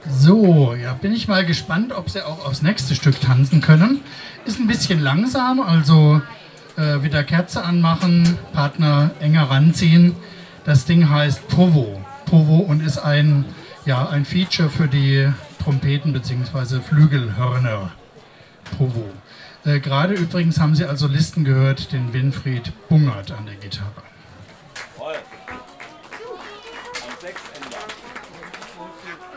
So, ja, bin ich mal gespannt, ob sie auch aufs nächste Stück tanzen können. Ist ein bisschen langsam, also wieder Kerze anmachen, Partner enger ranziehen. Das Ding heißt Povo. Povo und ist ja, ein Feature für die Trompeten bzw. Flügelhörner. Povo. Gerade übrigens haben Sie also Listen gehört, den Winfried Bungert an der Gitarre. Voll. Und 6 ändern.